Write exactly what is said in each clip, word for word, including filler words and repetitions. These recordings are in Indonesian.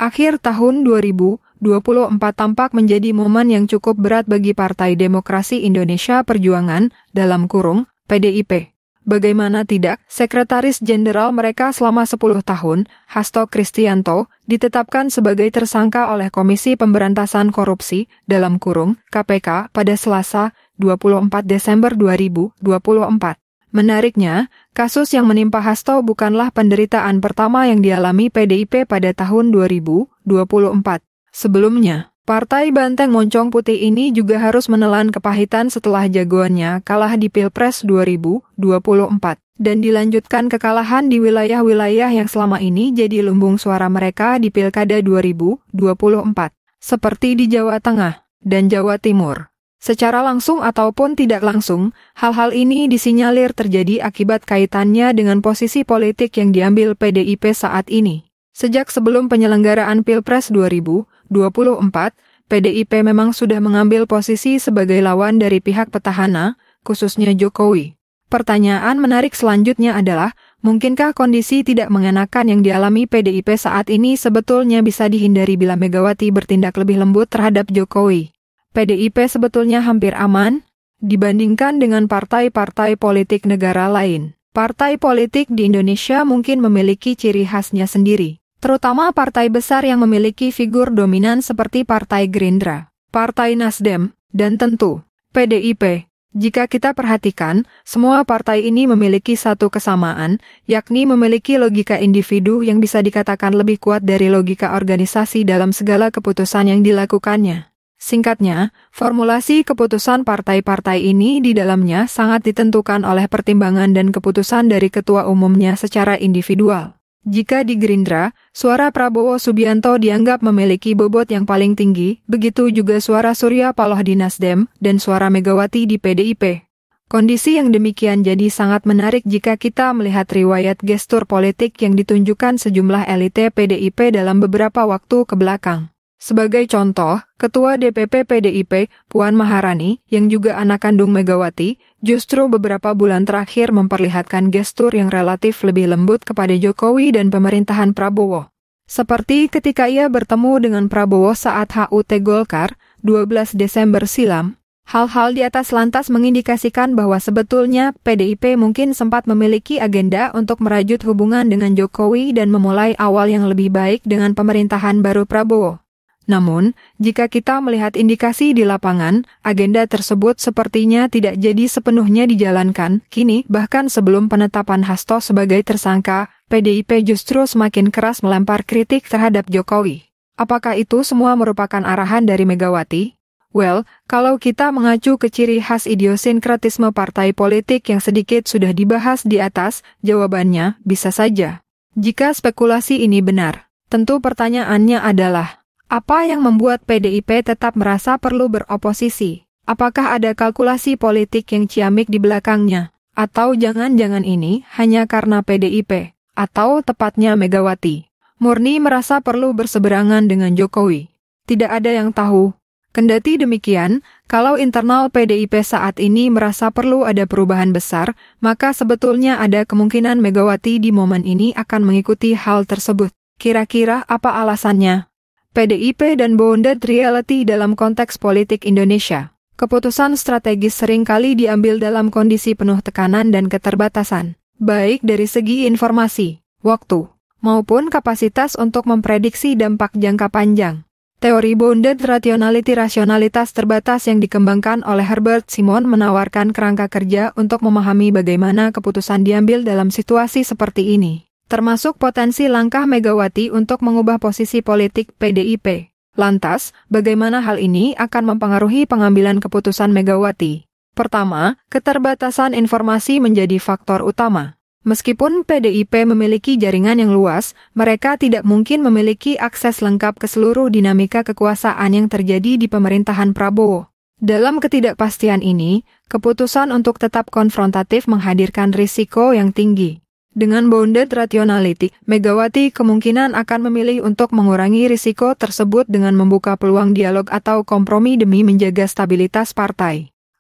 Akhir tahun dua ribu dua puluh empat tampak menjadi momen yang cukup berat bagi Partai Demokrasi Indonesia Perjuangan, dalam kurung, P D I P. Bagaimana tidak, Sekretaris Jenderal mereka selama sepuluh tahun, Hasto Kristianto, ditetapkan sebagai tersangka oleh Komisi Pemberantasan Korupsi, dalam kurung, K P K, pada Selasa, dua puluh empat Desember dua ribu dua puluh empat. Menariknya, kasus yang menimpa Hasto bukanlah penderitaan pertama yang dialami P D I P pada tahun dua ribu dua puluh empat. Sebelumnya, Partai Banteng Moncong Putih ini juga harus menelan kepahitan setelah jagoannya kalah di Pilpres dua ribu dua puluh empat, dan dilanjutkan kekalahan di wilayah-wilayah yang selama ini jadi lumbung suara mereka di Pilkada dua ribu dua puluh empat, seperti di Jawa Tengah dan Jawa Timur. Secara langsung ataupun tidak langsung, hal-hal ini disinyalir terjadi akibat kaitannya dengan posisi politik yang diambil P D I P saat ini. Sejak sebelum penyelenggaraan Pilpres dua ribu dua puluh empat, P D I P memang sudah mengambil posisi sebagai lawan dari pihak petahana, khususnya Jokowi. Pertanyaan menarik selanjutnya adalah, mungkinkah kondisi tidak mengenakan yang dialami P D I P saat ini sebetulnya bisa dihindari bila Megawati bertindak lebih lembut terhadap Jokowi? P D I P sebetulnya hampir aman dibandingkan dengan partai-partai politik negara lain. Partai politik di Indonesia mungkin memiliki ciri khasnya sendiri, terutama partai besar yang memiliki figur dominan seperti Partai Gerindra, Partai Nasdem, dan tentu P D I P. Jika kita perhatikan, semua partai ini memiliki satu kesamaan, yakni memiliki logika individu yang bisa dikatakan lebih kuat dari logika organisasi dalam segala keputusan yang dilakukannya. Singkatnya, formulasi keputusan partai-partai ini di dalamnya sangat ditentukan oleh pertimbangan dan keputusan dari ketua umumnya secara individual. Jika di Gerindra, suara Prabowo Subianto dianggap memiliki bobot yang paling tinggi, begitu juga suara Surya Paloh di Nasdem dan suara Megawati di P D I P. Kondisi yang demikian jadi sangat menarik jika kita melihat riwayat gestur politik yang ditunjukkan sejumlah elite P D I P dalam beberapa waktu kebelakang. Sebagai contoh, Ketua D P P P D I P, Puan Maharani, yang juga anak kandung Megawati, justru beberapa bulan terakhir memperlihatkan gestur yang relatif lebih lembut kepada Jokowi dan pemerintahan Prabowo. Seperti ketika ia bertemu dengan Prabowo saat H U T Golkar, dua belas Desember silam, hal-hal di atas lantas mengindikasikan bahwa sebetulnya P D I P mungkin sempat memiliki agenda untuk merajut hubungan dengan Jokowi dan memulai awal yang lebih baik dengan pemerintahan baru Prabowo. Namun, jika kita melihat indikasi di lapangan, agenda tersebut sepertinya tidak jadi sepenuhnya dijalankan. Kini, bahkan sebelum penetapan Hasto sebagai tersangka, P D I P justru semakin keras melempar kritik terhadap Jokowi. Apakah itu semua merupakan arahan dari Megawati? Well, kalau kita mengacu ke ciri khas idiosinkretisme partai politik yang sedikit sudah dibahas di atas, jawabannya bisa saja. Jika spekulasi ini benar, tentu pertanyaannya adalah, apa yang membuat P D I P tetap merasa perlu beroposisi? Apakah ada kalkulasi politik yang ciamik di belakangnya? Atau jangan-jangan ini hanya karena P D I P, atau tepatnya Megawati, murni merasa perlu berseberangan dengan Jokowi? Tidak ada yang tahu. Kendati demikian, kalau internal P D I P saat ini merasa perlu ada perubahan besar, maka sebetulnya ada kemungkinan Megawati di momen ini akan mengikuti hal tersebut. Kira-kira apa alasannya? P D I P dan bounded reality dalam konteks politik Indonesia. Keputusan strategis seringkali diambil dalam kondisi penuh tekanan dan keterbatasan, baik dari segi informasi, waktu, maupun kapasitas untuk memprediksi dampak jangka panjang. Teori bounded rationality rasionalitas terbatas yang dikembangkan oleh Herbert Simon menawarkan kerangka kerja untuk memahami bagaimana keputusan diambil dalam situasi seperti ini, termasuk potensi langkah Megawati untuk mengubah posisi politik P D I P. Lantas, bagaimana hal ini akan mempengaruhi pengambilan keputusan Megawati? Pertama, keterbatasan informasi menjadi faktor utama. Meskipun P D I P memiliki jaringan yang luas, mereka tidak mungkin memiliki akses lengkap ke seluruh dinamika kekuasaan yang terjadi di pemerintahan Prabowo. Dalam ketidakpastian ini, keputusan untuk tetap konfrontatif menghadirkan risiko yang tinggi. Dengan bounded rationality, Megawati kemungkinan akan memilih untuk mengurangi risiko tersebut dengan membuka peluang dialog atau kompromi demi menjaga stabilitas partai.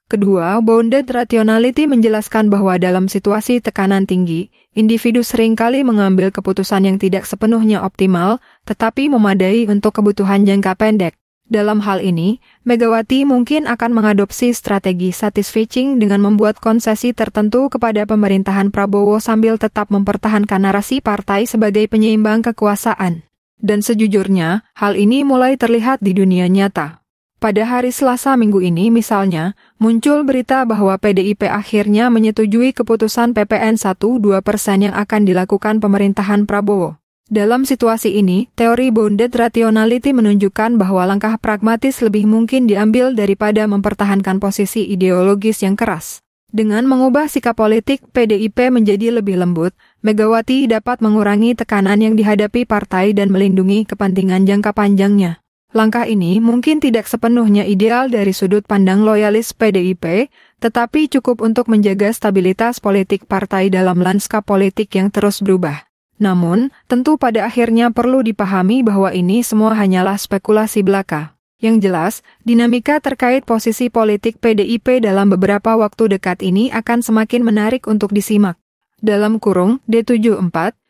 Kedua, bounded rationality menjelaskan bahwa dalam situasi tekanan tinggi, individu seringkali mengambil keputusan yang tidak sepenuhnya optimal, tetapi memadai untuk kebutuhan jangka pendek. Dalam hal ini, Megawati mungkin akan mengadopsi strategi satisfying dengan membuat konsesi tertentu kepada pemerintahan Prabowo sambil tetap mempertahankan narasi partai sebagai penyeimbang kekuasaan. Dan sejujurnya, hal ini mulai terlihat di dunia nyata. Pada hari Selasa minggu ini misalnya, muncul berita bahwa P D I P akhirnya menyetujui keputusan P P N satu koma dua persen yang akan dilakukan pemerintahan Prabowo. Dalam situasi ini, teori bounded rationality menunjukkan bahwa langkah pragmatis lebih mungkin diambil daripada mempertahankan posisi ideologis yang keras. Dengan mengubah sikap politik P D I P menjadi lebih lembut, Megawati dapat mengurangi tekanan yang dihadapi partai dan melindungi kepentingan jangka panjangnya. Langkah ini mungkin tidak sepenuhnya ideal dari sudut pandang loyalis P D I P, tetapi cukup untuk menjaga stabilitas politik partai dalam lanskap politik yang terus berubah. Namun, tentu pada akhirnya perlu dipahami bahwa ini semua hanyalah spekulasi belaka. Yang jelas, dinamika terkait posisi politik P D I P dalam beberapa waktu dekat ini akan semakin menarik untuk disimak. Dalam kurung D tujuh puluh empat,